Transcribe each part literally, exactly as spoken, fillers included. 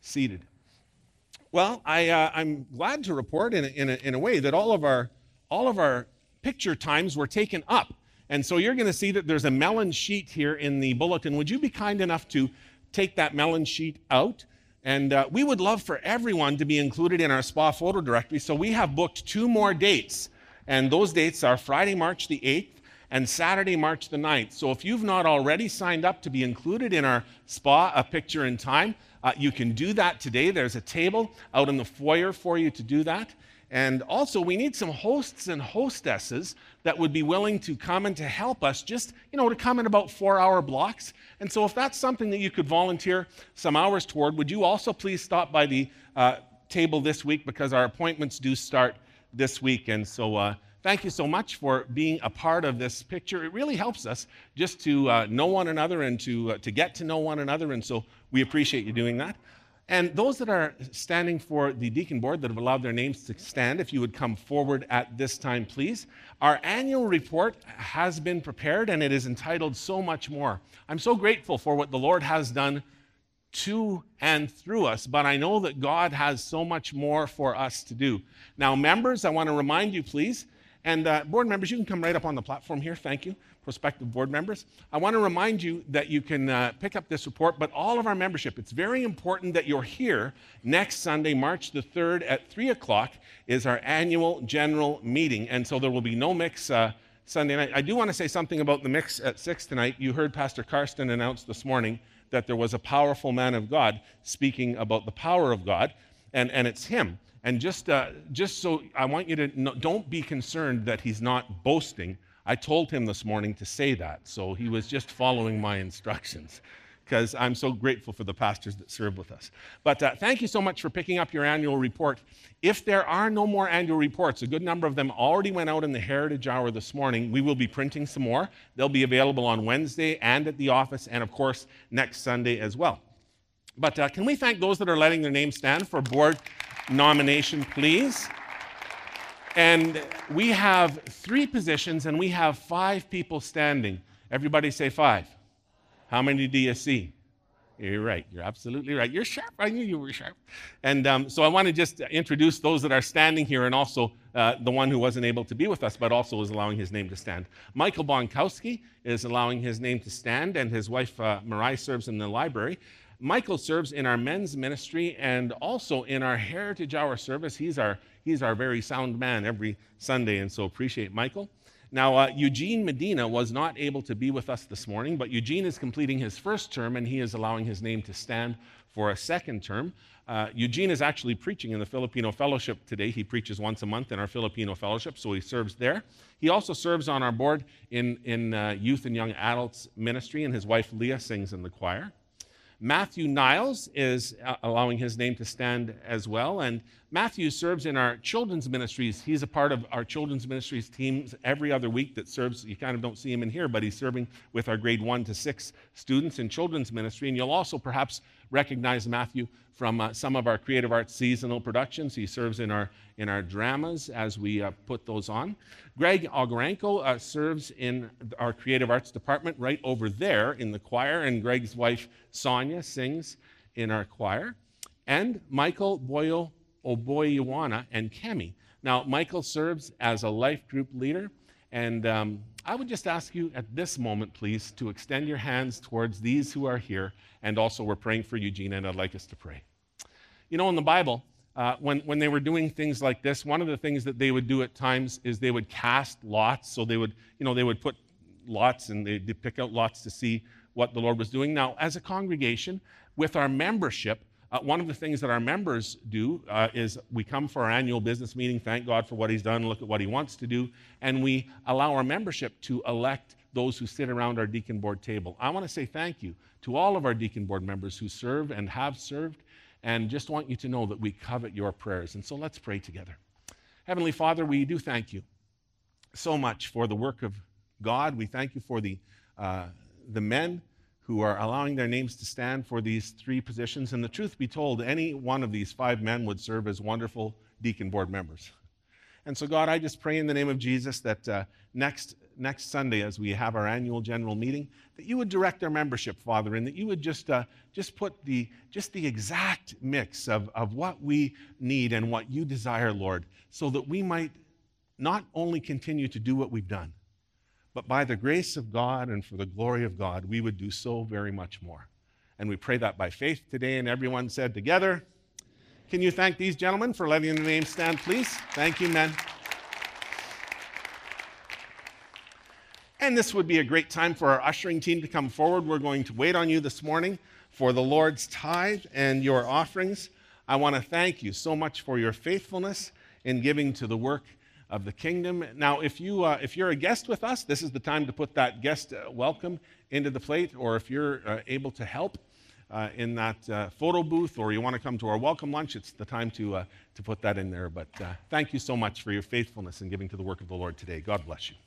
seated. Well, I, uh, I'm glad to report in a, in, a, in a way that all of our all of our picture times were taken up. And so you're going to see that there's a melon sheet here in the bulletin. Would you be kind enough to take that melon sheet out? And uh, we would love for everyone to be included in our spa photo directory. So we have booked two more dates. And those dates are Friday, March the eighth and Saturday, March the ninth. So if you've not already signed up to be included in our spa A Picture in Time, uh, you can do that today. There's a table out in the foyer for you to do that. And also, we need some hosts and hostesses that would be willing to come and to help us, just, you know, to come in about four-hour blocks. And so if that's something that you could volunteer some hours toward, would you also please stop by the uh, table this week, because our appointments do start this week. And so uh, thank you so much for being a part of this picture. It really helps us just to uh, know one another and to, uh, to get to know one another. And so we appreciate you doing that. And those that are standing for the deacon board that have allowed their names to stand, if you would come forward at this time, please. Our annual report has been prepared, and it is entitled So Much More. I'm so grateful for what the Lord has done to and through us, but I know that God has so much more for us to do. Now, members, I want to remind you, please, and uh, board members, you can come right up on the platform here. Thank you. Prospective board members. I want to remind you that you can uh, pick up this report, but all of our membership, it's very important that you're here next Sunday, March the third at three o'clock is our annual general meeting. And so there will be no mix uh, Sunday night. I do want to say something about the mix at six tonight. You heard Pastor Karsten announce this morning that there was a powerful man of God speaking about the power of God, and, and it's him. And just, uh, just so I want you to know, don't be concerned that he's not boasting. I told him this morning to say that, so he was just following my instructions, because I'm so grateful for the pastors that serve with us. But uh, thank you so much for picking up your annual report. If there are no more annual reports, a good number of them already went out in the Heritage Hour this morning. We will be printing some more. They'll be available on Wednesday and at the office, and of course, next Sunday as well. But uh, can we thank those that are letting their names stand for board nomination, please? And we have three positions, and we have five people standing. Everybody say five. How many do you see? You're right. You're absolutely right. You're sharp. I knew you were sharp. And um, so I want to just introduce those that are standing here, and also uh, the one who wasn't able to be with us, but also is allowing his name to stand. Michael Bonkowski is allowing his name to stand, and his wife, uh, Mariah, serves in the library. Michael serves in our men's ministry and also in our Heritage Hour service. He's our, he's our very sound man every Sunday, and so appreciate Michael. Now, uh, Eugene Medina was not able to be with us this morning, but Eugene is completing his first term, and he is allowing his name to stand for a second term. Uh, Eugene is actually preaching in the Filipino Fellowship today. He preaches once a month in our Filipino Fellowship, so he serves there. He also serves on our board in, in uh, youth and young adults ministry, and his wife Leah sings in the choir. Matthew Niles is uh, allowing his name to stand as well, and Matthew serves in our children's ministries. He's a part of our children's ministries teams every other week that serves. You kind of don't see him in here, but he's serving with our grade one to six students in children's ministry. And you'll also perhaps recognize Matthew from uh, some of our Creative Arts seasonal productions. He serves in our in our dramas as we uh, put those on. Greg Ogarenko uh, serves in our Creative Arts department right over there in the choir, and Greg's wife Sonia sings in our choir. And Michael Boyo Oboyawana and Kemi. Now, Michael serves as a life group leader, and um, I would just ask you at this moment, please, to extend your hands towards these who are here, and also we're praying for Eugene, and I'd like us to pray. You know, in the Bible, uh, when, when they were doing things like this, one of the things that they would do at times is they would cast lots. So they would, you know, they would put lots, and they'd pick out lots to see what the Lord was doing. Now, as a congregation, with our membership, Uh, one of the things that our members do uh, is we come for our annual business meeting, thank God for what he's done, look at what he wants to do, and we allow our membership to elect those who sit around our deacon board table. I want to say thank you to all of our deacon board members who serve and have served, and just want you to know that we covet your prayers. And so let's pray together. Heavenly Father, we do thank you so much for the work of God. We thank you for the, uh, the men who are allowing their names to stand for these three positions. And the truth be told, any one of these five men would serve as wonderful deacon board members. And so, God, I just pray in the name of Jesus that uh, next, next Sunday, as we have our annual general meeting, that you would direct our membership, Father, and that you would just, uh, just put the, just the exact mix of, of what we need and what you desire, Lord, so that we might not only continue to do what we've done, but by the grace of God and for the glory of God, we would do so very much more. And we pray that by faith today, and everyone said together, can you thank these gentlemen for letting the name stand, please? Thank you, men. And this would be a great time for our ushering team to come forward. We're going to wait on you this morning for the Lord's tithe and your offerings. I want to thank you so much for your faithfulness in giving to the work of the kingdom. Now, if, you, uh, if you're a guest with us, this is the time to put that guest uh, welcome into the plate, or if you're uh, able to help uh, in that uh, photo booth, or you want to come to our welcome lunch, it's the time to, uh, to put that in there. But uh, thank you so much for your faithfulness in giving to the work of the Lord today. God bless you.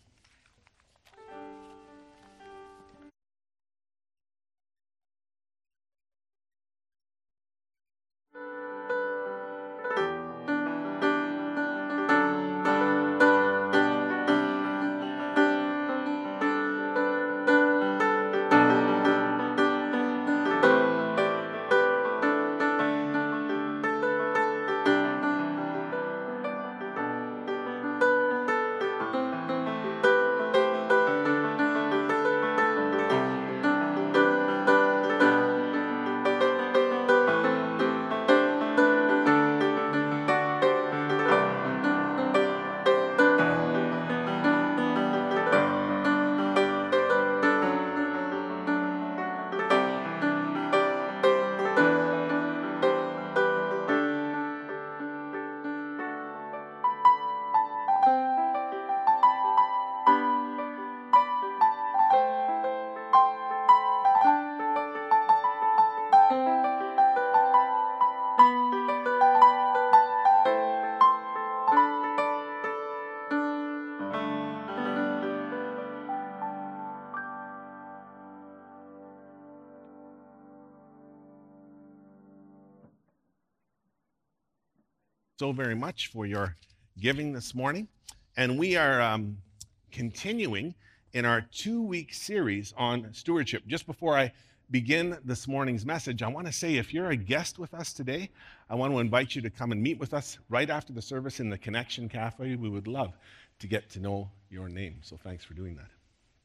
So very much for your giving this morning. And we are um, continuing in our two-week series on stewardship. Just before I begin this morning's message, I want to say if you're a guest with us today, I want to invite you to come and meet with us right after the service in the Connection Cafe. We would love to get to know your name. So thanks for doing that.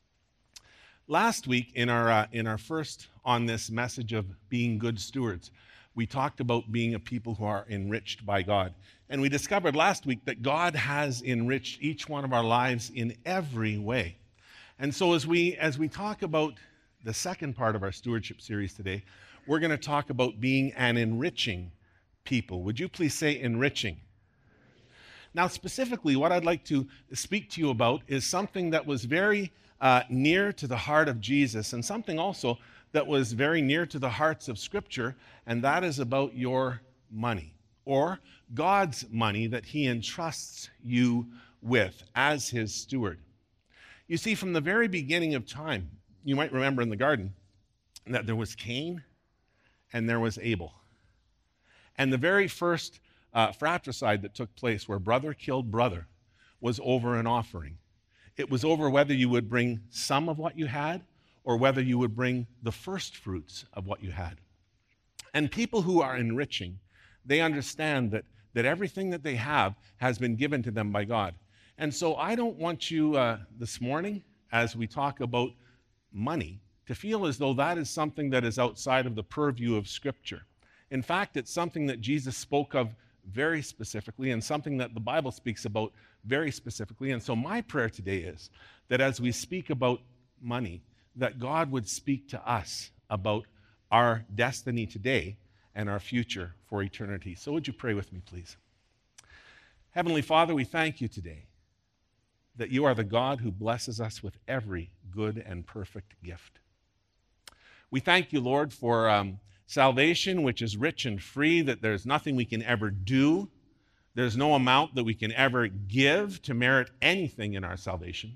Last week in our, uh, in our first on this message of being good stewards, we talked about being a people who are enriched by God. And we discovered last week that God has enriched each one of our lives in every way. And so as we, as we talk about the second part of our stewardship series today, we're going to talk about being an enriching people. Would you please say enriching? Now, specifically, what I'd like to speak to you about is something that was very uh, near to the heart of Jesus, and something also that was very near to the hearts of Scripture, and that is about your money, or God's money that He entrusts you with as His steward. You see, from the very beginning of time, you might remember in the garden that there was Cain and there was Abel. And the very first uh, fratricide that took place, where brother killed brother, was over an offering. It was over whether you would bring some of what you had, or whether you would bring the first fruits of what you had. And people who are enriching, they understand that, that everything that they have has been given to them by God. And so I don't want you uh, this morning, as we talk about money, to feel as though that is something that is outside of the purview of Scripture. In fact, it's something that Jesus spoke of very specifically, and something that the Bible speaks about very specifically. And so my prayer today is that as we speak about money, that God would speak to us about our destiny today and our future for eternity. So would you pray with me, please? Heavenly Father, we thank you today that you are the God who blesses us with every good and perfect gift. We thank you, Lord, for um, salvation, which is rich and free, that there's nothing we can ever do. There's no amount that we can ever give to merit anything in our salvation.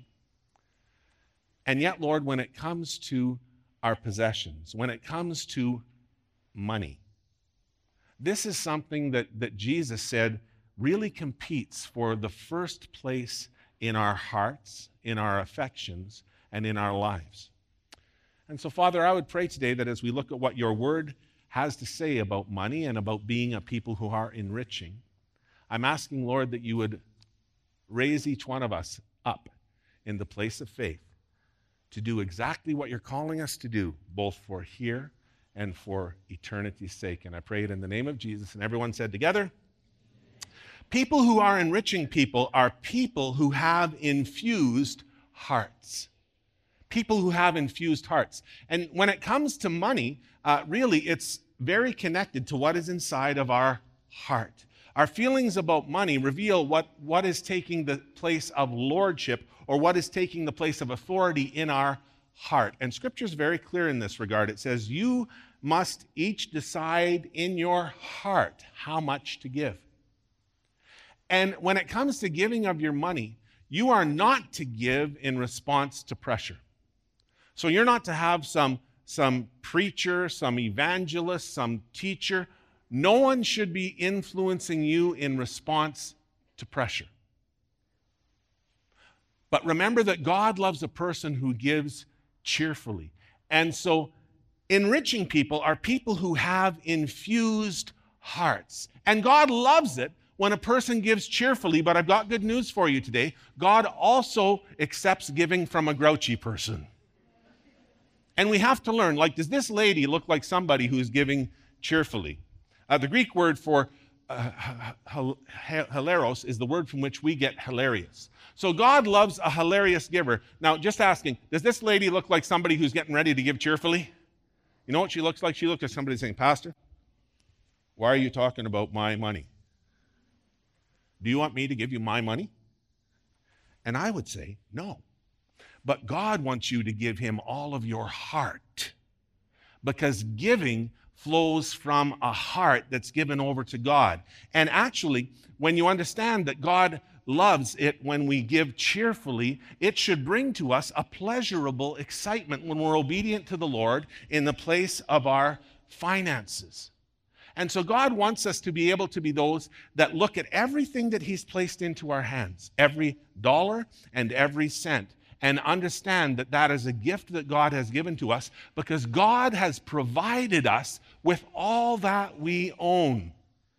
And yet, Lord, when it comes to our possessions, when it comes to money, this is something that, that Jesus said really competes for the first place in our hearts, in our affections, and in our lives. And so, Father, I would pray today that as we look at what your word has to say about money and about being a people who are enriching, I'm asking, Lord, that you would raise each one of us up in the place of faith to do exactly what you're calling us to do, both for here and for eternity's sake. And I pray it in the name of Jesus. And everyone said together, people who are enriching people are people who have infused hearts. People who have infused hearts. And when it comes to money, uh, really, it's very connected to what is inside of our heart. Our feelings about money reveal what, what is taking the place of lordship or what is taking the place of authority in our heart. And Scripture is very clear in this regard. It says, you must each decide in your heart how much to give. And when it comes to giving of your money, you are not to give in response to pressure. So you're not to have some, some preacher, some evangelist, some teacher. No one should be influencing you in response to pressure. But remember that God loves a person who gives cheerfully. And so enriching people are people who have infused hearts. And God loves it when a person gives cheerfully, but I've got good news for you today. God also accepts giving from a grouchy person. And we have to learn, like, does this lady look like somebody who's giving cheerfully? Uh, the Greek word for uh, hilaros is the word from which we get hilarious. So God loves a hilarious giver. Now, just asking, does this lady look like somebody who's getting ready to give cheerfully? You know what she looks like? She looks like somebody saying, Pastor, why are you talking about my money? Do you want me to give you my money? And I would say, no. But God wants you to give him all of your heart, because giving flows from a heart that's given over to God. And actually, when you understand that God loves it when we give cheerfully, it should bring to us a pleasurable excitement when we're obedient to the Lord in the place of our finances. And so God wants us to be able to be those that look at everything that he's placed into our hands, every dollar and every cent, and understand that that is a gift that God has given to us, because God has provided us with all that we own.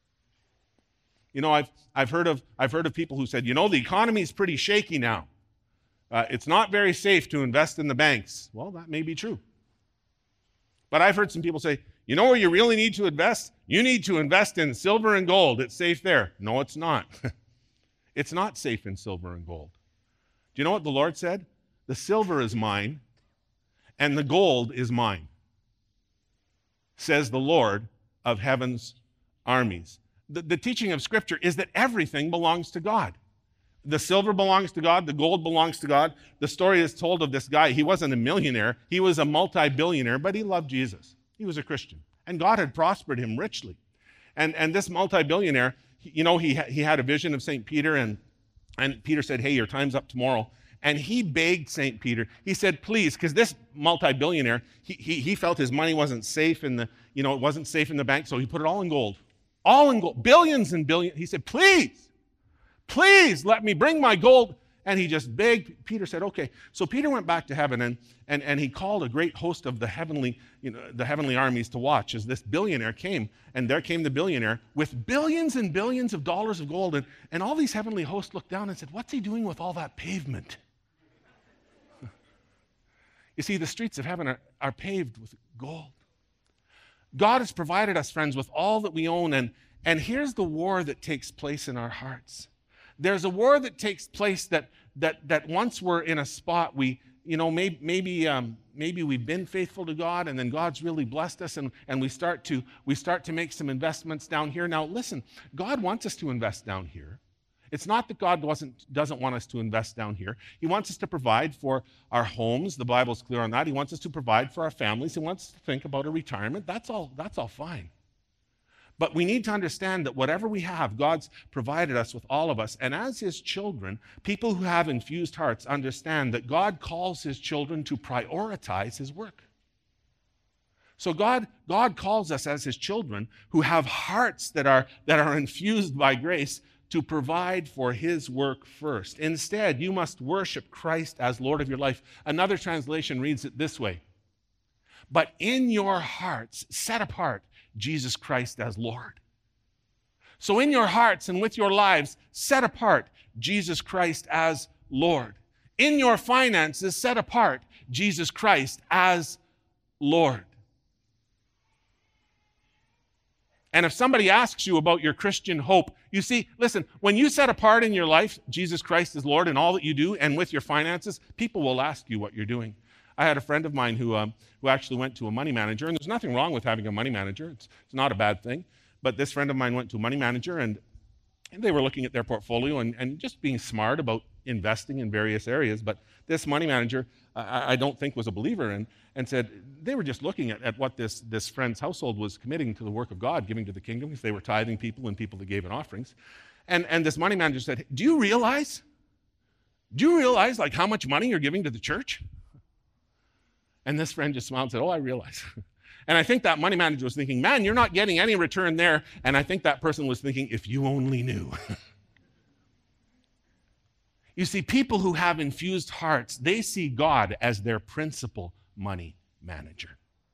You know, I've, I've, heard of, I've heard of people who said, you know, the economy is pretty shaky now. Uh, it's not very safe to invest in the banks. Well, that may be true. But I've heard some people say, you know where you really need to invest? You need to invest in silver and gold. It's safe there. No, it's not. It's not safe in silver and gold. Do you know what the Lord said? The silver is mine, and the gold is mine, says the Lord of heaven's armies. The, the teaching of Scripture is that everything belongs to God. The silver belongs to God. The gold belongs to God. The story is told of this guy. He wasn't a millionaire. He was a multi-billionaire, but he loved Jesus. He was a Christian, and God had prospered him richly. And, and this multi-billionaire, you know, he, he had a vision of Saint Peter, and, and Peter said, hey, your time's up tomorrow. And he begged Saint Peter. He said, please, because this multi-billionaire, he, he, he felt his money wasn't safe in the, you know, it wasn't safe in the bank, so he put it all in gold. All in gold, billions and billions. He said, please, please let me bring my gold. And he just begged. Peter said, okay. So Peter went back to heaven, and, and, and he called a great host of the heavenly, you know, the heavenly armies to watch as this billionaire came. And there came the billionaire with billions and billions of dollars of gold. And, and all these heavenly hosts looked down and said, what's he doing with all that pavement? You see, the streets of heaven are, are paved with gold. God has provided us, friends, with all that we own. And, and here's the war that takes place in our hearts. There's a war that takes place that that that once we're in a spot, we, you know, maybe maybe um, maybe we've been faithful to God, and then God's really blessed us, and, and we start to we start to make some investments down here. Now, listen, God wants us to invest down here. It's not that God doesn't doesn't want us to invest down here. He wants us to provide for our homes. The Bible's clear on that. He wants us to provide for our families. He wants us to think about a retirement. That's all. That's all fine. But we need to understand that whatever we have, God's provided us with all of us. And as his children, people who have infused hearts understand that God calls his children to prioritize his work. So God, God calls us as his children who have hearts that are, that are infused by grace to provide for his work first. Instead, you must worship Christ as Lord of your life. Another translation reads it this way: but in your hearts, set apart Jesus Christ as Lord. So in your hearts and with your lives, set apart Jesus Christ as Lord. In your finances, set apart Jesus Christ as Lord. And if somebody asks you about your Christian hope, you see, listen, when you set apart in your life Jesus Christ as Lord in all that you do and with your finances, people will ask you what you're doing. I had a friend of mine who um, who actually went to a money manager, and there's nothing wrong with having a money manager. It's, it's not a bad thing. But this friend of mine went to a money manager, and, and they were looking at their portfolio and, and just being smart about investing in various areas. But this money manager, uh, I don't think was a believer, and, and said they were just looking at, at what this, this friend's household was committing to the work of God, giving to the kingdom, because they were tithing people and people that gave in offerings. And, and this money manager said, do you realize, do you realize like how much money you're giving to the church? And this friend just smiled and said, oh, I realize. And I think that money manager was thinking, man, you're not getting any return there. And I think that person was thinking, if you only knew. You see, people who have infused hearts, they see God as their principal money manager.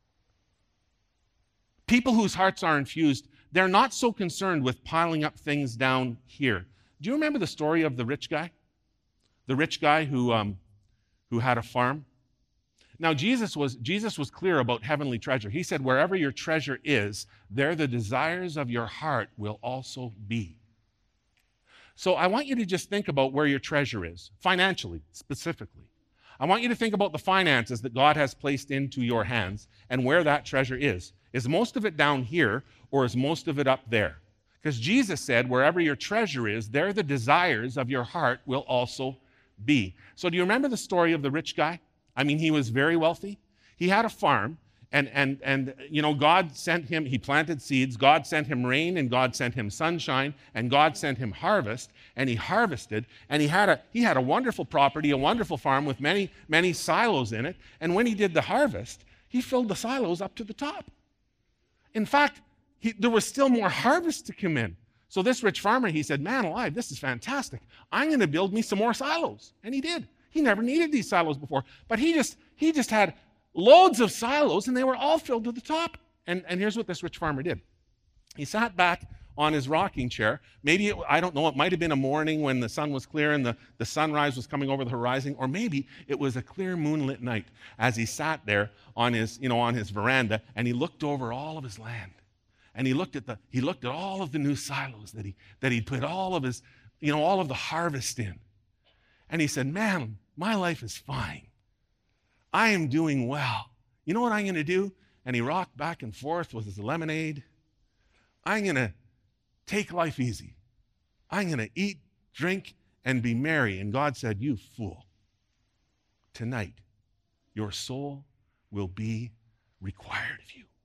People whose hearts are infused, they're not so concerned with piling up things down here. Do you remember the story of the rich guy? The rich guy who, um, who had a farm? Now, Jesus was, Jesus was clear about heavenly treasure. He said, wherever your treasure is, there the desires of your heart will also be. So I want you to just think about where your treasure is, financially, specifically. I want you to think about the finances that God has placed into your hands and where that treasure is. Is most of it down here, or is most of it up there? Because Jesus said, wherever your treasure is, there the desires of your heart will also be. So do you remember the story of the rich guy? I mean, he was very wealthy. He had a farm, and, and, and you know, God sent him, he planted seeds, God sent him rain, and God sent him sunshine, and God sent him harvest, and he harvested, and he had a, he had a wonderful property, a wonderful farm with many, many silos in it, and when he did the harvest, he filled the silos up to the top. In fact, he, there was still more harvest to come in. So this rich farmer, he said, man alive, this is fantastic. I'm going to build me some more silos, and he did. He never needed these silos before, but he just he just had loads of silos, and they were all filled to the top. And, and here's what this rich farmer did. He sat back on his rocking chair. Maybe, it, I don't know, it might have been a morning when the sun was clear and the, the sunrise was coming over the horizon, or maybe it was a clear moonlit night as he sat there on his, you know, on his veranda, and he looked over all of his land. And he looked at the he looked at all of the new silos that he that he'd put all of his, you know, all of the harvest in. And he said, man, my life is fine. I am doing well. You know what I'm going to do? And he rocked back and forth with his lemonade. I'm going to take life easy. I'm going to eat, drink, and be merry. And God said, you fool, tonight your soul will be required of you.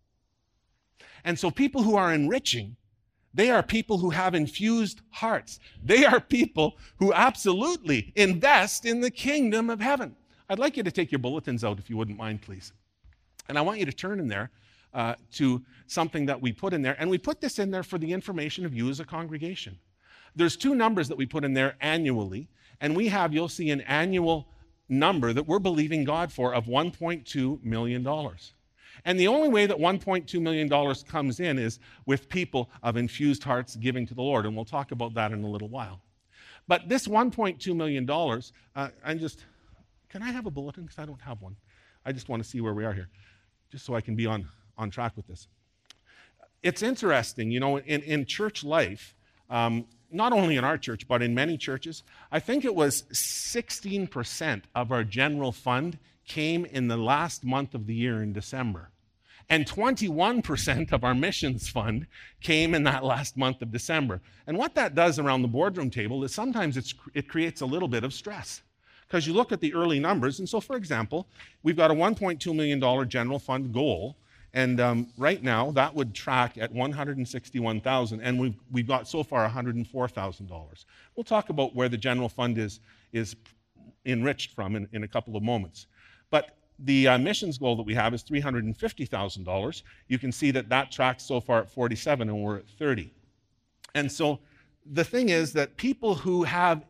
And so people who are enriching, they are people who have infused hearts. They are people who absolutely invest in the kingdom of heaven. I'd like you to take your bulletins out if you wouldn't mind, please. And I want you to turn in there uh, to something that we put in there. And we put this in there for the information of you as a congregation. There's two numbers that we put in there annually. And we have, you'll see, an annual number that we're believing God for of one point two million dollars. And the only way that one point two million dollars comes in is with people of infused hearts giving to the Lord. And we'll talk about that in a little while. But this one point two million dollars, uh, I just, can I have a bulletin? Because I don't have one. I just want to see where we are here, just so I can be on, on track with this. It's interesting, you know, in, in church life, um, not only in our church, but in many churches, I think it was sixteen percent of our general fund came in the last month of the year in December. And twenty-one percent of our missions fund came in that last month of December. And what that does around the boardroom table is sometimes it's, it creates a little bit of stress. Because you look at the early numbers, and so for example, we've got a one point two million dollars general fund goal, and um, right now that would track at one hundred sixty-one thousand dollars, and we've, we've got so far one hundred four thousand dollars. We'll talk about where the general fund is, is enriched from in, in a couple of moments. But the uh, missions goal that we have is three hundred fifty thousand dollars. You can see that that tracks so far at forty-seven, and we're at thirty. And so the thing is that people who have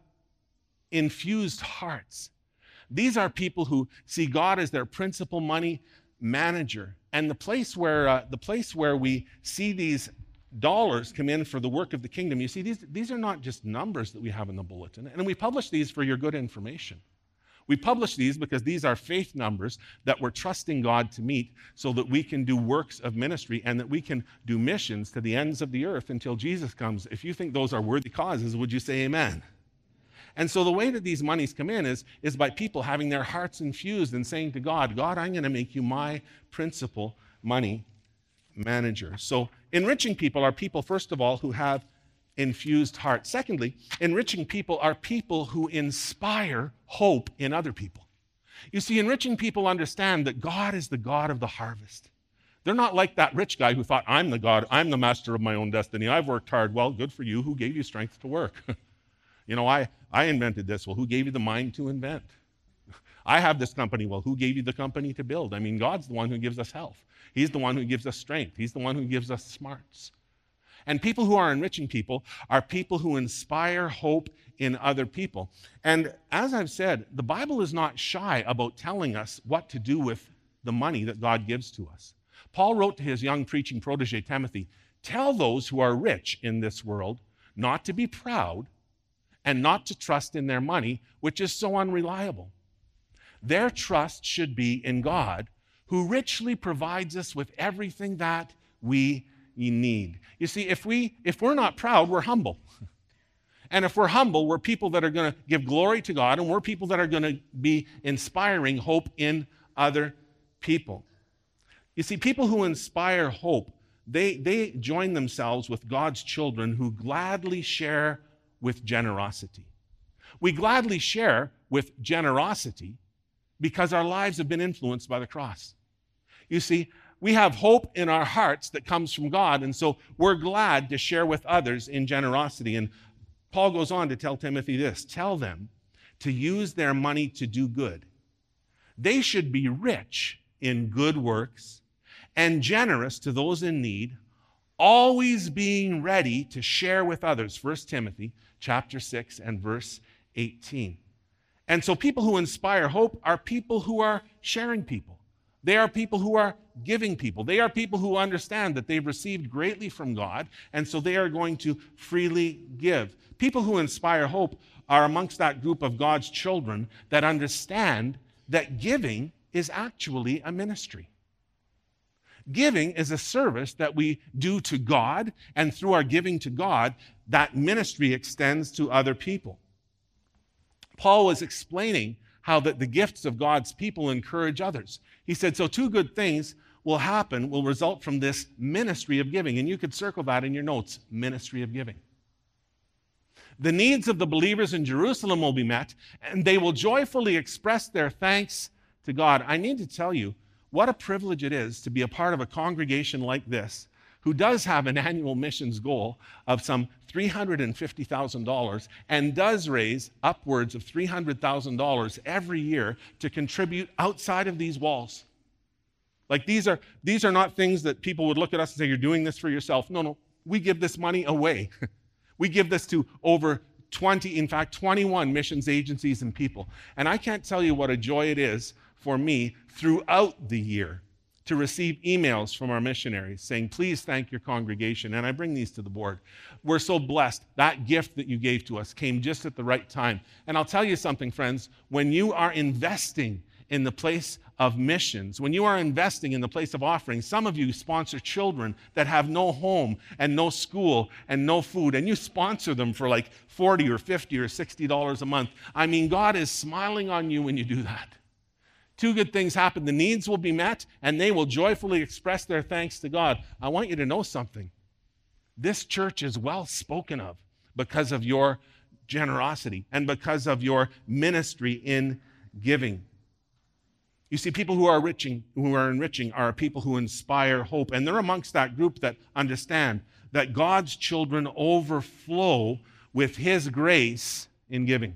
infused hearts, these are people who see God as their principal money manager. And the place where uh, the place where we see these dollars come in for the work of the kingdom, you see, these, these are not just numbers that we have in the bulletin. And we publish these for your good information. We publish these because these are faith numbers that we're trusting God to meet so that we can do works of ministry and that we can do missions to the ends of the earth until Jesus comes. If you think those are worthy causes, would you say amen? And so the way that these monies come in is, is by people having their hearts infused and saying to God, God, I'm going to make you my principal money manager. So enriching people are people, first of all, who have infused hearts. Secondly, enriching people are people who inspire hope in other people. You see, enriching people understand that God is the God of the harvest. They're not like that rich guy who thought, I'm the God, I'm the master of my own destiny. I've worked hard. Well, good for you. Who gave you strength to work? You know, I, I invented this. Well, who gave you the mind to invent? I have this company. Well, who gave you the company to build? I mean, God's the one who gives us health. He's the one who gives us strength. He's the one who gives us smarts. And people who are enriching people are people who inspire hope in other people. And as I've said, the Bible is not shy about telling us what to do with the money that God gives to us. Paul wrote to his young preaching protege, Timothy, tell those who are rich in this world not to be proud and not to trust in their money, which is so unreliable. Their trust should be in God, who richly provides us with everything that we need. You see, if, we, if we're not proud, we're humble. And if we're humble, we're people that are going to give glory to God, and we're people that are going to be inspiring hope in other people. You see, people who inspire hope, they, they join themselves with God's children who gladly share with generosity. We gladly share with generosity because our lives have been influenced by the cross. You see, we have hope in our hearts that comes from God, and so we're glad to share with others in generosity. And Paul goes on to tell Timothy this, tell them to use their money to do good. They should be rich in good works and generous to those in need, always being ready to share with others. First Timothy chapter six and verse eighteen. And so people who inspire hope are people who are sharing people. They are people who are giving people. They are people who understand that they've received greatly from God, and so they are going to freely give. People who inspire hope are amongst that group of God's children that understand that giving is actually a ministry. Giving is a service that we do to God, and through our giving to God, that ministry extends to other people. Paul was explaining how that the gifts of God's people encourage others. He said, so two good things will happen, will result from this ministry of giving. And you could circle that in your notes, ministry of giving. The needs of the believers in Jerusalem will be met, and they will joyfully express their thanks to God. I need to tell you what a privilege it is to be a part of a congregation like this, who does have an annual missions goal of some three hundred fifty thousand dollars and does raise upwards of three hundred thousand dollars every year to contribute outside of these walls. Like these are, these are not things that people would look at us and say, you're doing this for yourself. No, no, we give this money away. We give this to over twenty, in fact, twenty-one missions agencies and people. And I can't tell you what a joy it is for me throughout the year to receive emails from our missionaries saying, please thank your congregation. And I bring these to the board. We're so blessed. That gift that you gave to us came just at the right time. And I'll tell you something, friends, when you are investing in the place of missions, when you are investing in the place of offering, some of you sponsor children that have no home and no school and no food, and you sponsor them for like forty or fifty or sixty dollars a month. I mean, God is smiling on you when you do that. Two good things happen. The needs will be met, and they will joyfully express their thanks to God. I want you to know something. This church is well spoken of because of your generosity and because of your ministry in giving. You see, people who are enriching, who are enriching are people who inspire hope, and they're amongst that group that understand that God's children overflow with His grace in giving.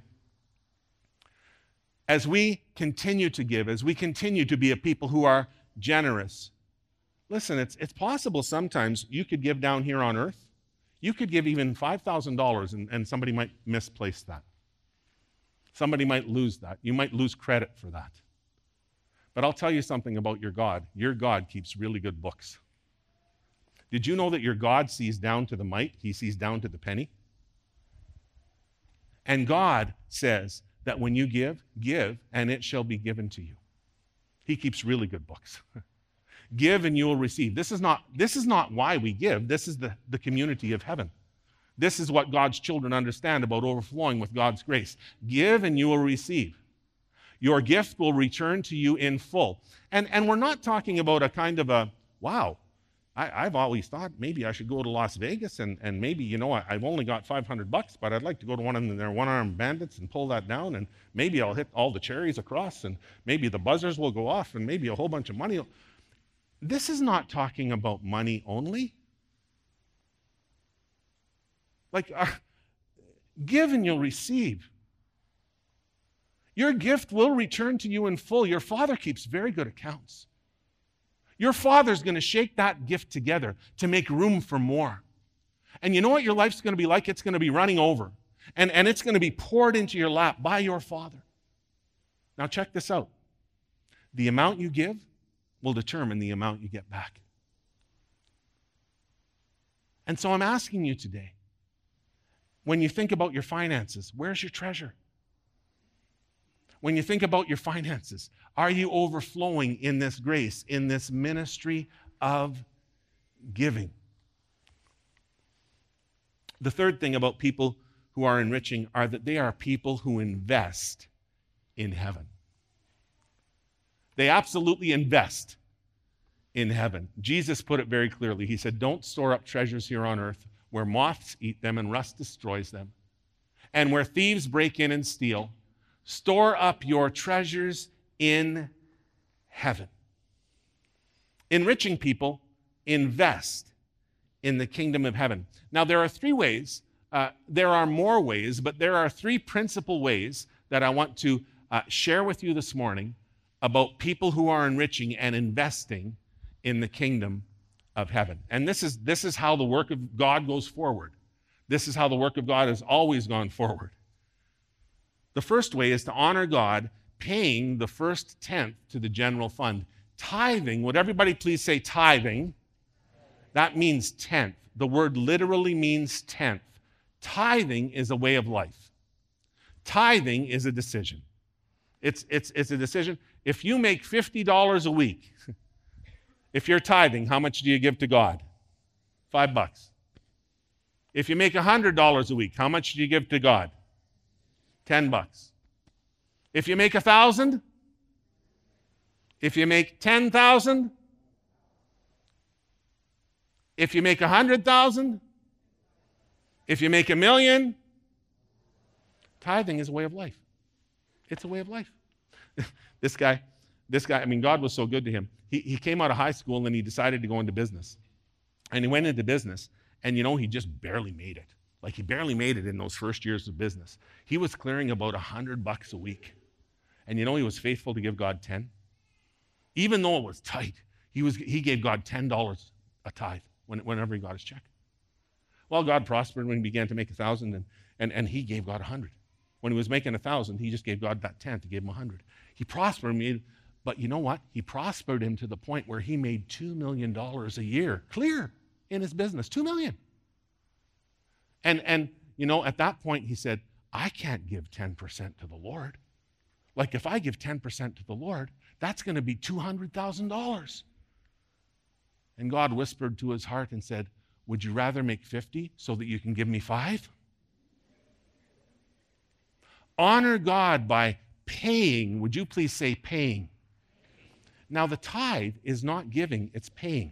As we continue to give, as we continue to be a people who are generous, listen, it's, it's possible sometimes you could give down here on earth. You could give even five thousand dollars and, and somebody might misplace that. Somebody might lose that. You might lose credit for that. But I'll tell you something about your God. Your God keeps really good books. Did you know that your God sees down to the mite? He sees down to the penny. And God says that when you give, give, and it shall be given to you. He keeps really good books. Give and you will receive. This is not, this is not why we give. This is the, the community of heaven. This is what God's children understand about overflowing with God's grace. Give and you will receive. Your gift will return to you in full. And, and we're not talking about a kind of a, wow, I, I've always thought maybe I should go to Las Vegas and, and maybe, you know, I, I've only got five hundred bucks, but I'd like to go to one of their one-armed bandits and pull that down, and maybe I'll hit all the cherries across, and maybe the buzzers will go off, and maybe a whole bunch of money. Will... This is not talking about money only. Like, uh, give and you'll receive. Your gift will return to you in full. Your Father keeps very good accounts. Your Father's going to shake that gift together to make room for more. And you know what your life's going to be like? It's going to be running over. And, and it's going to be poured into your lap by your Father. Now check this out. The amount you give will determine the amount you get back. And so I'm asking you today, when you think about your finances, where's your treasure? When you think about your finances, are you overflowing in this grace, in this ministry of giving? The third thing about people who are enriching are that they are people who invest in heaven. They absolutely invest in heaven. Jesus put it very clearly. He said, don't store up treasures here on earth where moths eat them and rust destroys them, and where thieves break in and steal. Store up your treasures in heaven. Enriching people invest in the kingdom of heaven. Now, there are three ways. Uh, there are more ways, but there are three principal ways that I want to uh, share with you this morning about people who are enriching and investing in the kingdom of heaven. And this is, this is how the work of God goes forward. This is how the work of God has always gone forward. The first way is to honor God, paying the first tenth to the general fund. Tithing, would everybody please say tithing? That means tenth. The word literally means tenth. Tithing is a way of life. Tithing is a decision. It's, it's, it's a decision. If you make fifty dollars a week, if you're tithing, how much do you give to God? Five bucks. If you make one hundred dollars a week, how much do you give to God? Ten bucks. If you make a thousand, if you make ten thousand, if you make a hundred thousand, if you make a million, tithing is a way of life. It's a way of life. This guy, this guy, I mean, God was so good to him. He, he came out of high school and he decided to go into business. And he went into business, and you know, he just barely made it. Like, he barely made it in those first years of business. He was clearing about a hundred bucks a week. And you know, he was faithful to give God ten. Even though it was tight, he was he gave God ten dollars a tithe when, whenever he got his check. Well, God prospered when he began to make a thousand, and, and, and he gave God a hundred. When he was making a thousand, he just gave God that tenth. He gave him a hundred. He prospered, made, but you know what? He prospered him to the point where he made two million dollars a year, clear, in his business. Two million. And, and you know, at that point, he said, I can't give ten percent to the Lord. Like, if I give ten percent to the Lord, that's going to be two hundred thousand dollars. And God whispered to his heart and said, would you rather make fifty so that you can give me five? Honor God by paying. Would you please say paying? Now, the tithe is not giving, it's paying.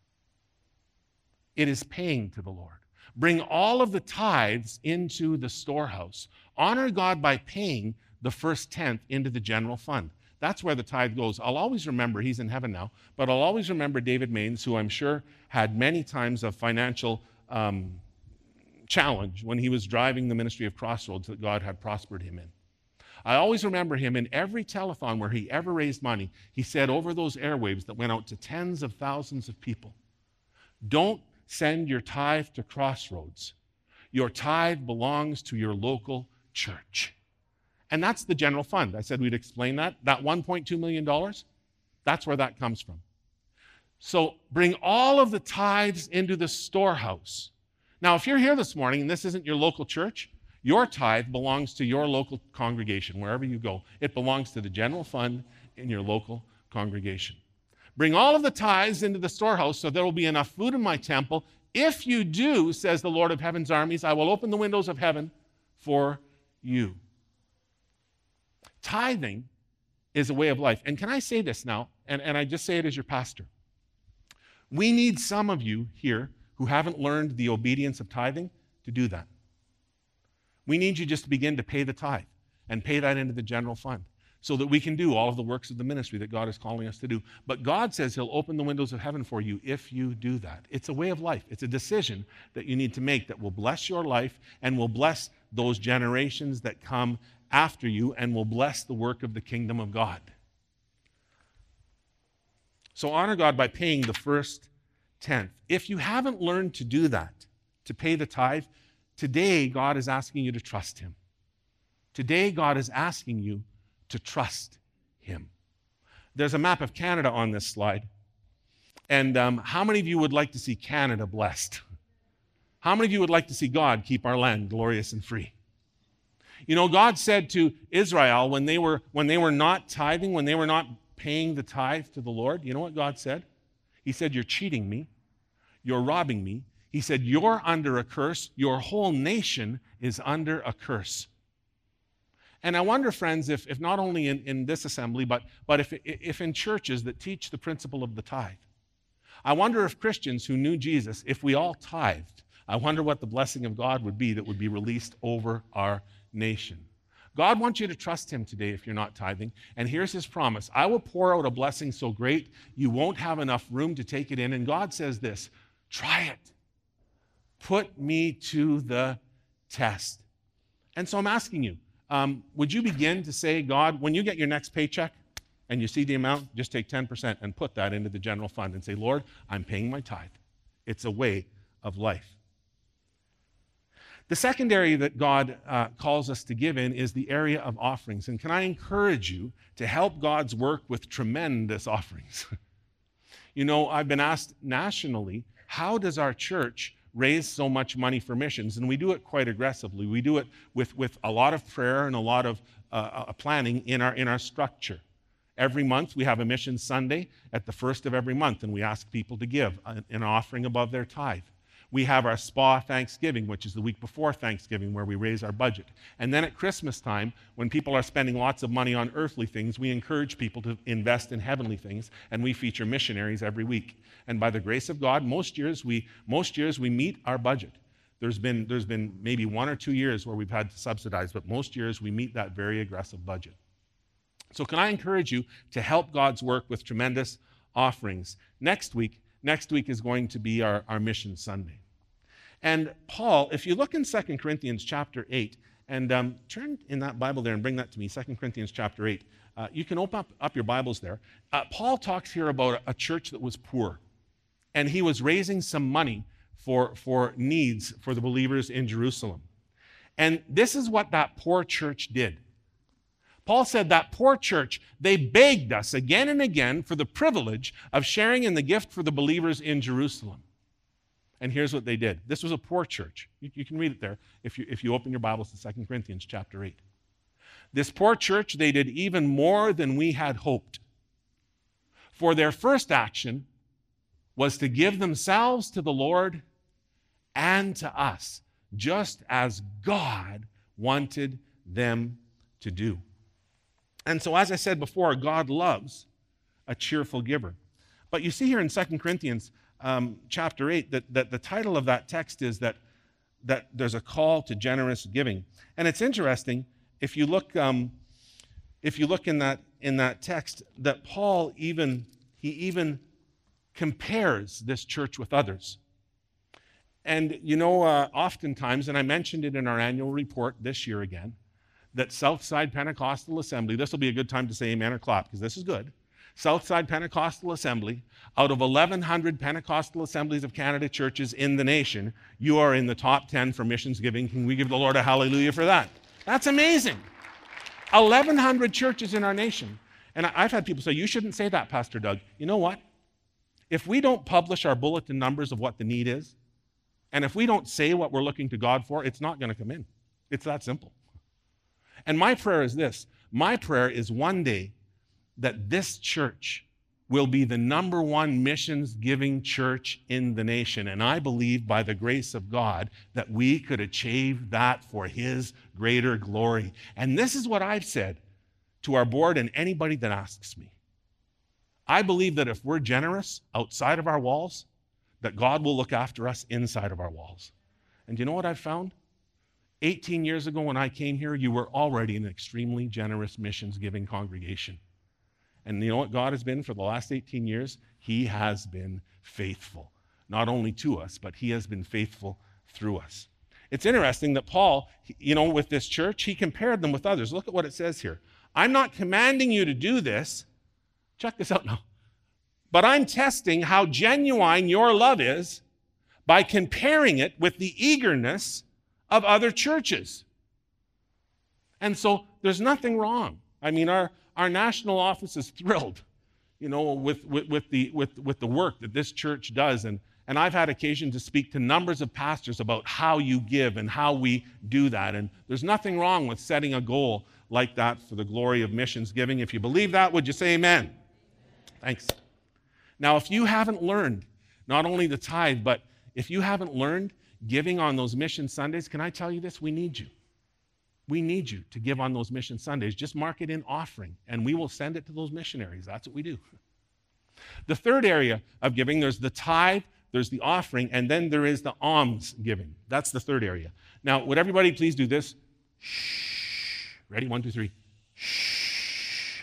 It is paying to the Lord. Bring all of the tithes into the storehouse. Honor God by paying the first tenth into the general fund. That's where the tithe goes. I'll always remember, he's in heaven now, but I'll always remember David Maines, who I'm sure had many times of financial um, challenge when he was driving the ministry of Crossroads that God had prospered him in. I always remember him in every telethon where he ever raised money, he said over those airwaves that went out to tens of thousands of people, don't send your tithe to Crossroads. Your tithe belongs to your local church. And that's the general fund. I said we'd explain that. That one point two million dollars, that's where that comes from. So bring all of the tithes into the storehouse. Now, if you're here this morning and this isn't your local church, your tithe belongs to your local congregation, wherever you go. It belongs to the general fund in your local congregation. Bring all of the tithes into the storehouse so there will be enough food in my temple. If you do, says the Lord of heaven's armies, I will open the windows of heaven for you. Tithing is a way of life. And can I say this now? And, and I just say it as your pastor. We need some of you here who haven't learned the obedience of tithing to do that. We need you just to begin to pay the tithe and pay that into the general fund so that we can do all of the works of the ministry that God is calling us to do. But God says he'll open the windows of heaven for you if you do that. It's a way of life. It's a decision that you need to make that will bless your life and will bless those generations that come after you and will bless the work of the kingdom of God. So honor God by paying the first tenth. If you haven't learned to do that, to pay the tithe, today God is asking you to trust him. Today God is asking you to trust him. There's a map of Canada on this slide. And um, how many of you would like to see Canada blessed? How many of you would like to see God keep our land glorious and free? You know, God said to Israel when they were when they were not tithing, when they were not paying the tithe to the Lord, you know what God said? He said, you're cheating me. You're robbing me. He said, you're under a curse. Your whole nation is under a curse. And I wonder, friends, if, if not only in, in this assembly, but, but if, if in churches that teach the principle of the tithe, I wonder if Christians who knew Jesus, if we all tithed, I wonder what the blessing of God would be that would be released over our nation. God wants you to trust him today if you're not tithing. And here's his promise. I will pour out a blessing so great you won't have enough room to take it in. And God says this, try it. Put me to the test. And so I'm asking you, um, would you begin to say, God, when you get your next paycheck and you see the amount, just take ten percent and put that into the general fund and say, Lord, I'm paying my tithe. It's a way of life. The second area that God uh, calls us to give in is the area of offerings. And can I encourage you to help God's work with tremendous offerings? You know, I've been asked nationally, how does our church raise so much money for missions? And we do it quite aggressively. We do it with, with a lot of prayer and a lot of uh, planning in our, in our structure. Every month we have a Mission Sunday at the first of every month, and we ask people to give an offering above their tithe. We have our Spa Thanksgiving, which is the week before Thanksgiving, where we raise our budget. And then at Christmas time, when people are spending lots of money on earthly things, we encourage people to invest in heavenly things, and we feature missionaries every week. And by the grace of God, most years we, most years we meet our budget. There's been, there's been maybe one or two years where we've had to subsidize, but most years we meet that very aggressive budget. So can I encourage you to help God's work with tremendous offerings? Next week, Next week is going to be our, our Mission Sunday. And Paul, if you look in Second Corinthians chapter eight, and um, turn in that Bible there and bring that to me, Second Corinthians chapter eight. Uh, you can open up, up your Bibles there. Uh, Paul talks here about a, a church that was poor. And he was raising some money for, for needs for the believers in Jerusalem. And this is what that poor church did. Paul said that poor church, they begged us again and again for the privilege of sharing in the gift for the believers in Jerusalem. And here's what they did. This was a poor church. You, you can read it there if you, if you open your Bibles to Second Corinthians chapter eight. This poor church, they did even more than we had hoped. For their first action was to give themselves to the Lord and to us, just as God wanted them to do. And so, as I said before, God loves a cheerful giver. But you see here in Second Corinthians um, chapter eight that, that the title of that text is that, that there's a call to generous giving. And it's interesting, if you look, um, if you look in that, in that text, that Paul even, he even compares this church with others. And you know, uh, oftentimes, and I mentioned it in our annual report this year again, that Southside Pentecostal Assembly, this will be a good time to say amen or clap, because this is good. Southside Pentecostal Assembly, out of eleven hundred Pentecostal Assemblies of Canada churches in the nation, you are in the top ten for missions giving. Can we give the Lord a hallelujah for that? That's amazing. eleven hundred churches in our nation. And I've had people say, you shouldn't say that, Pastor Doug. You know what? If we don't publish our bulletin numbers of what the need is, and if we don't say what we're looking to God for, it's not going to come in. It's that simple. And my prayer is this. My prayer is one day that this church will be the number one missions-giving church in the nation. And I believe by the grace of God that we could achieve that for His greater glory. And this is what I've said to our board and anybody that asks me. I believe that if we're generous outside of our walls, that God will look after us inside of our walls. And you know what I've found? eighteen years ago when I came here, you were already an extremely generous missions-giving congregation. And you know what God has been for the last eighteen years? He has been faithful, not only to us, but He has been faithful through us. It's interesting that Paul, you know, with this church, he compared them with others. Look at what it says here. I'm not commanding you to do this. Check this out now. But I'm testing how genuine your love is by comparing it with the eagerness of other churches. And so there's nothing wrong. I mean, our, our national office is thrilled, you know, with, with, with, the, with, with the work that this church does. And, and I've had occasion to speak to numbers of pastors about how you give and how we do that. And there's nothing wrong with setting a goal like that for the glory of missions giving. If you believe that, would you say amen? Thanks. Now, if you haven't learned not only the tithe, but if you haven't learned giving on those mission Sundays, can I tell you this? We need you. We need you to give on those mission Sundays. Just mark it in offering, and we will send it to those missionaries. That's what we do. The third area of giving, there's the tithe, there's the offering, and then there is the alms giving. That's the third area. Now, would everybody please do this? Shh. Ready? One, two, three. Shh.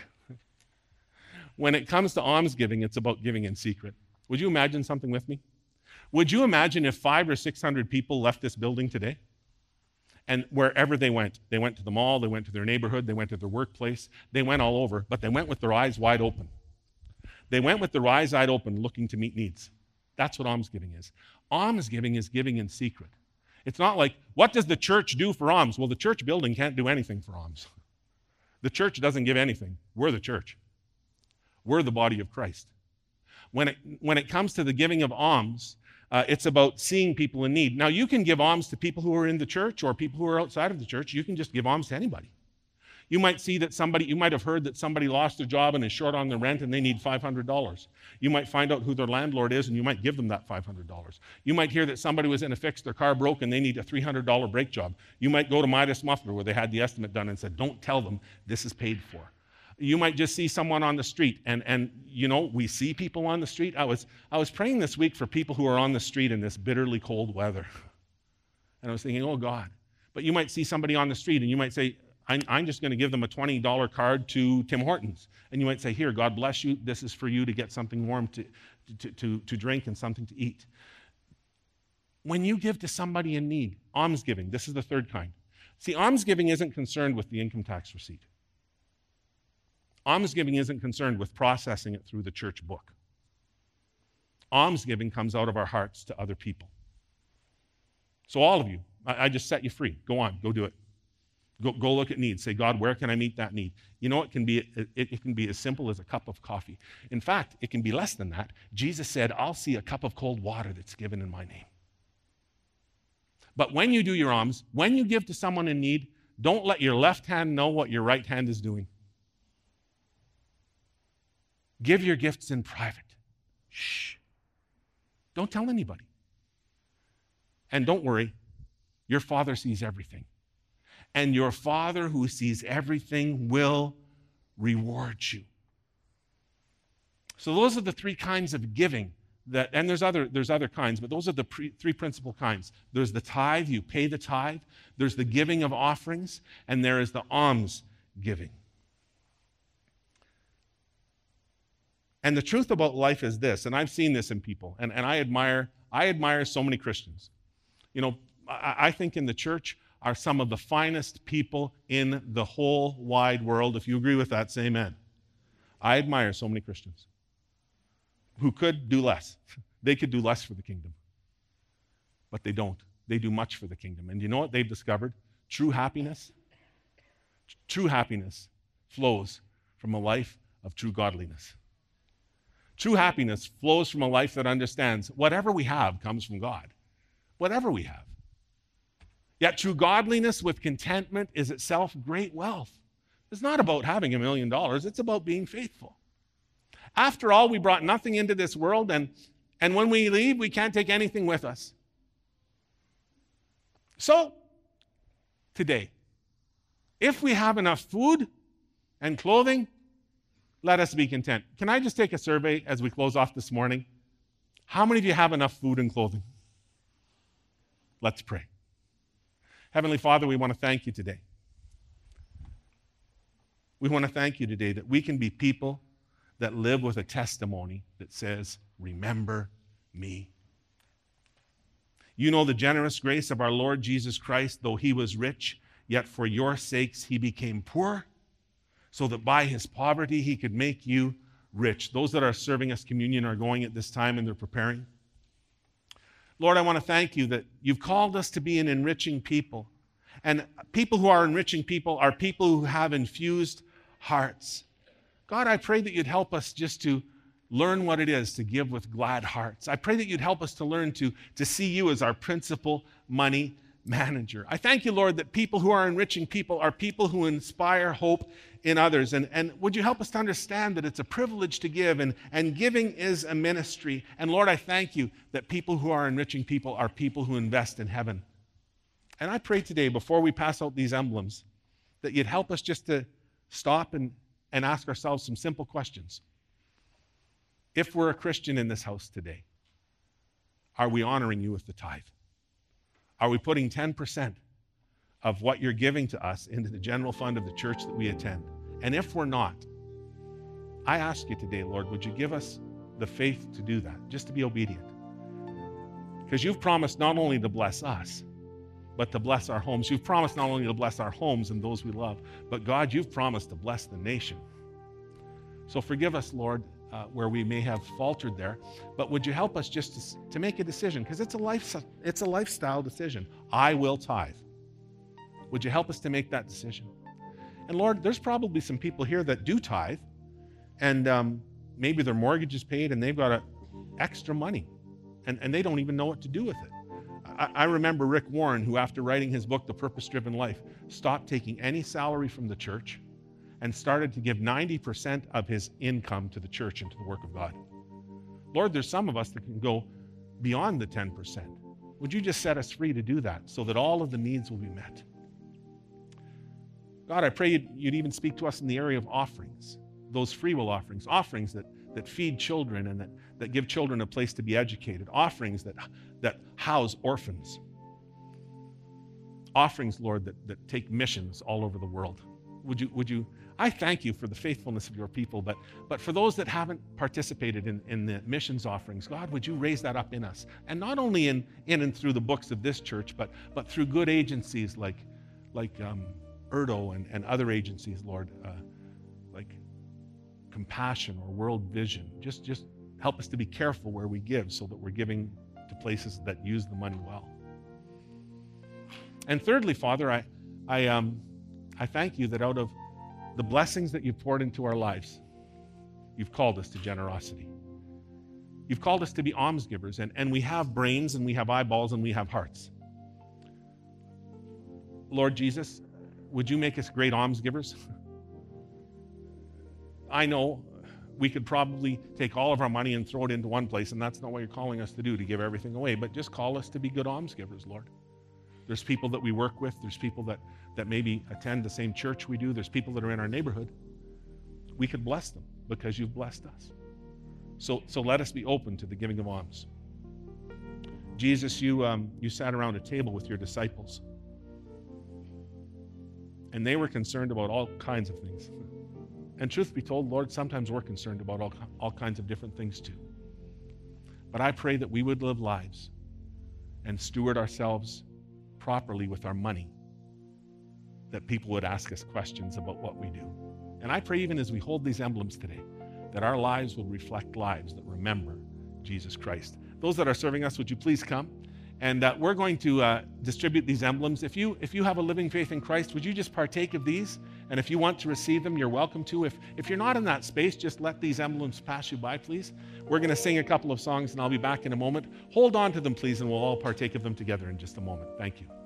When it comes to alms giving, it's about giving in secret. Would you imagine something with me? Would you imagine if five or six hundred people left this building today? And wherever they went, they went to the mall, they went to their neighborhood, they went to their workplace, they went all over, but they went with their eyes wide open. They went with their eyes wide open, looking to meet needs. That's what almsgiving is. Almsgiving is giving in secret. It's not like, what does the church do for alms? Well, the church building can't do anything for alms. The church doesn't give anything. We're the church. We're the body of Christ. When it, when it comes to the giving of alms, Uh, it's about seeing people in need. Now, you can give alms to people who are in the church or people who are outside of the church. You can just give alms to anybody. You might see that somebody, you might have heard that somebody lost their job and is short on their rent and they need five hundred dollars. You might find out who their landlord is and you might give them that five hundred dollars. You might hear that somebody was in a fix, their car broke and they need a three hundred dollars brake job. You might go to Midas Muffler where they had the estimate done and said, don't tell them this is paid for. You might just see someone on the street, and, and you know, we see people on the street. I was, I was praying this week for people who are on the street in this bitterly cold weather. And I was thinking, oh, God. But you might see somebody on the street, and you might say, I'm, I'm just going to give them a twenty dollars card to Tim Hortons. And you might say, here, God bless you. This is for you to get something warm to, to, to, to drink and something to eat. When you give to somebody in need, almsgiving, this is the third kind. See, almsgiving isn't concerned with the income tax receipt. Almsgiving isn't concerned with processing it through the church book. Almsgiving comes out of our hearts to other people. So all of you, I, I just set you free. Go on, go do it. Go, go look at needs. Say, God, where can I meet that need? You know, it can be it, it can be as simple as a cup of coffee. In fact, it can be less than that. Jesus said, I'll see a cup of cold water that's given in my name. But when you do your alms, when you give to someone in need, don't let your left hand know what your right hand is doing. Give your gifts in private. Shh. Don't tell anybody. And don't worry, your Father sees everything. And your Father who sees everything will reward you. So those are the three kinds of giving that, and there's other, there's other kinds, but those are the pre, three principal kinds. There's the tithe, you pay the tithe. There's the giving of offerings, and there is the alms giving. And the truth about life is this, and I've seen this in people, and, and I admire I admire so many Christians. You know, I, I think in the church are some of the finest people in the whole wide world. If you agree with that, say amen. I admire so many Christians who could do less. They could do less for the kingdom, but they don't. They do much for the kingdom. And you know what they've discovered? True happiness, true happiness flows from a life of true godliness. True happiness flows from a life that understands whatever we have comes from God. Whatever we have. Yet true godliness with contentment is itself great wealth. It's not about having a million dollars. It's about being faithful. After all, we brought nothing into this world, and, and when we leave, we can't take anything with us. So, today, if we have enough food and clothing, let us be content. Can I just take a survey as we close off this morning? How many of you have enough food and clothing? Let's pray. Heavenly Father, we want to thank you today. We want to thank you today that we can be people that live with a testimony that says, remember me. You know the generous grace of our Lord Jesus Christ, though he was rich, yet for your sakes he became poor, so that by his poverty he could make you rich. Those that are serving us communion are going at this time and they're preparing. Lord, I want to thank you that you've called us to be an enriching people. And people who are enriching people are people who have infused hearts. God, I pray that you'd help us just to learn what it is to give with glad hearts. I pray that you'd help us to learn to, to see you as our principal money manager. I thank you, Lord, that people who are enriching people are people who inspire hope in others. And, and would you help us to understand that it's a privilege to give, and, and giving is a ministry. And Lord, I thank you that people who are enriching people are people who invest in heaven. And I pray today, before we pass out these emblems, that you'd help us just to stop and, and ask ourselves some simple questions. If we're a Christian in this house today, are we honoring you with the tithe? Are we putting ten percent of what you're giving to us into the general fund of the church that we attend? And if we're not, I ask you today, Lord, would you give us the faith to do that, just to be obedient? Because you've promised not only to bless us, but to bless our homes. You've promised not only to bless our homes and those we love, but God, you've promised to bless the nation. So forgive us, Lord, uh, where we may have faltered there, but would you help us just to, to make a decision? Because it's a life, it's a lifestyle decision. I will tithe. Would you help us to make that decision? And Lord, there's probably some people here that do tithe, and um, maybe their mortgage is paid and they've got a, extra money, and, and they don't even know what to do with it. I remember Rick Warren, who after writing his book, The Purpose-Driven Life, stopped taking any salary from the church and started to give ninety percent of his income to the church and to the work of God. Lord, there's some of us that can go beyond the ten percent. Would you just set us free to do that so that all of the needs will be met? God, I pray you'd, you'd even speak to us in the area of offerings, those free will offerings, offerings that, that feed children and that, that give children a place to be educated, offerings that that house orphans. Offerings, Lord, that, that take missions all over the world. Would you, would you, I thank you for the faithfulness of your people, but, but for those that haven't participated in, in the missions offerings, God, would you raise that up in us? And not only in, in and through the books of this church, but, but through good agencies like, like um, Erdo and, and other agencies, Lord, uh, like Compassion or World Vision. Just, just help us to be careful where we give so that we're giving to places that use the money well. And thirdly, Father, I, I, um, I thank you that out of the blessings that you've poured into our lives, you've called us to generosity. You've called us to be alms givers, and, and we have brains and we have eyeballs and we have hearts. Lord Jesus, would you make us great alms givers? I know we could probably take all of our money and throw it into one place, and that's not what you're calling us to do, to give everything away, but just call us to be good alms givers, Lord. There's people that we work with, there's people that, that maybe attend the same church we do, there's people that are in our neighborhood. We could bless them because you've blessed us. So, so let us be open to the giving of alms. Jesus, you, um, you sat around a table with your disciples, and they were concerned about all kinds of things. And truth be told, Lord, sometimes we're concerned about all, all kinds of different things too. But I pray that we would live lives and steward ourselves properly with our money, that people would ask us questions about what we do. And I pray even as we hold these emblems today, that our lives will reflect lives that remember Jesus Christ. Those that are serving us, would you please come? And uh, we're going to uh, distribute these emblems. If you if you have a living faith in Christ, would you just partake of these? And if you want to receive them, you're welcome to. If, if you're not in that space, just let these emblems pass you by, please. We're going to sing a couple of songs, and I'll be back in a moment. Hold on to them, please, and we'll all partake of them together in just a moment. Thank you.